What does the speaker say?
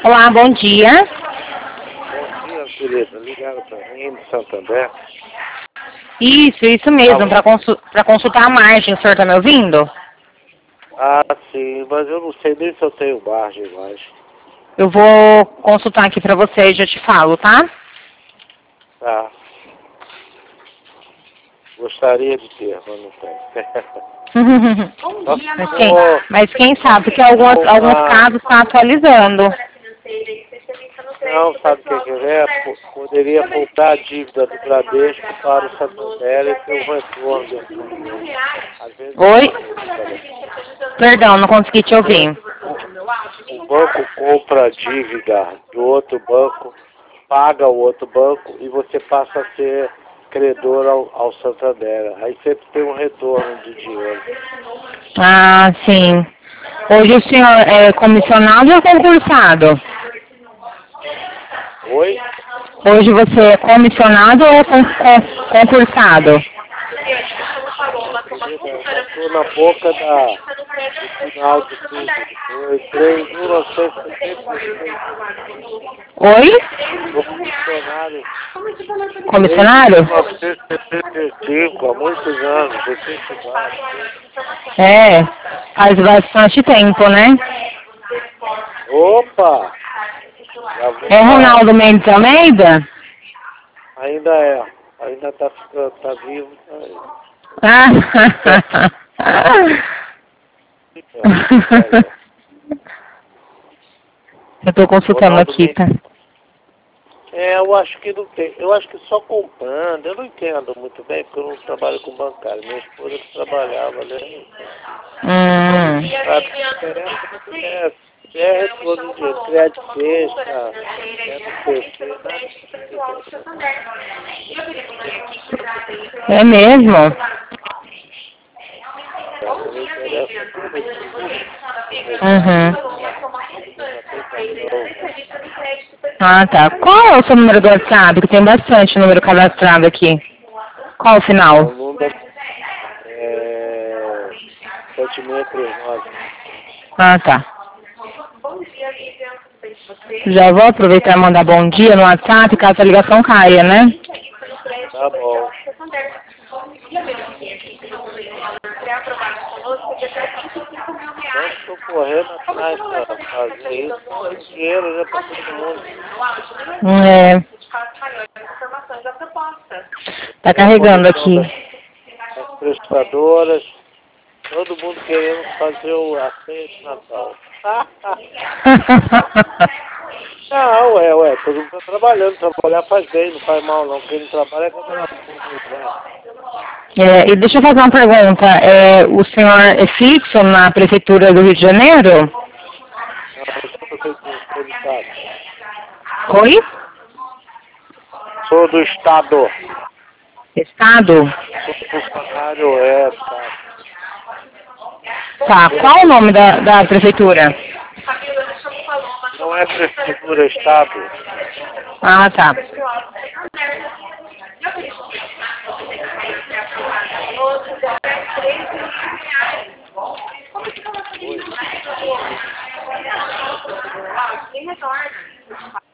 Olá, bom dia. Bom dia, querida. Ligaram para mim de Santander. Isso mesmo, para consultar a margem. O senhor está me ouvindo? Ah, sim, mas eu não sei nem se eu tenho margem mais. Eu vou consultar aqui para você e já te falo, tá? Tá. Gostaria de ter, mas não tenho. Mas quem sabe, porque alguns casos estão atualizando. Não, sabe o que é? Poderia voltar a dívida do Bradesco para o Santander e ter um retorno. Às vezes, Oi? Perdão, não consegui te ouvir. o banco compra a dívida do outro banco, paga o outro banco e você passa a ser credor ao Santander. Aí sempre tem um retorno de dinheiro. Ah, sim. Hoje o senhor é comissionado ou concursado? Oi? Hoje você é comissionado ou concursado? Já estou na boca do final de tudo. Eu entrei em 1976. Oi? Sou funcionário Comissionário? desde 1975, há muitos anos, efetivado. É, faz bastante tempo, né? Opa! Já vou É lá. Ronaldo Mendes Almeida? Ainda é. Ainda tá ficando, tá vivo. Tá aí. Ah. Eu tô consultando Ronaldo aqui, Mendes. tá? Eu acho que não tem. Eu acho que só comprando. Eu não entendo muito bem, porque eu não trabalho com bancário. Minha esposa que trabalhava, né? A diferença é retorno de crédito sexta, NPC, nada. É mesmo? Não me interessa tudo Uhum. isso. Ah, tá. Qual é o seu número do WhatsApp? Que tem bastante número cadastrado aqui. Qual o É final? o número 7639. Ah, tá. Já vou aproveitar e mandar bom dia no WhatsApp, caso a ligação caia, né? Tá bom. Não estou correndo atrás para fazer isso. O dinheiro já para todo mundo. É. Tá E a carregando comissão aqui. das prestadoras, todo mundo querendo fazer a ceia de Natal. Não, todo mundo está trabalhando. Trabalhar faz bem, não faz mal não. Quem não trabalha é quando ela E deixa eu fazer uma pergunta. O senhor é fixo na Prefeitura do Rio de Janeiro? Não, eu sou prefeitura, sou do Estado. Oi? Sou do Estado. Estado? Sou funcionário, Estado. Tá. Qual o nome da Prefeitura? Não é prefeitura, é Estado. Ah, tá. Oi.